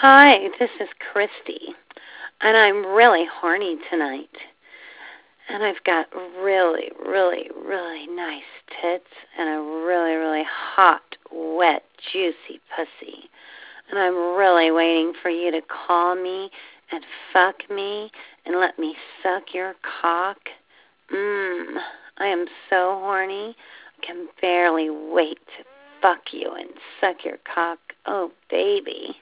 Hi, this is Christy, and I'm really horny tonight. And I've got really nice tits and a really hot, wet, juicy pussy. And I'm really waiting for you to call me and fuck me and let me suck your cock. I am so horny. I can barely wait to fuck you and suck your cock. Oh, baby.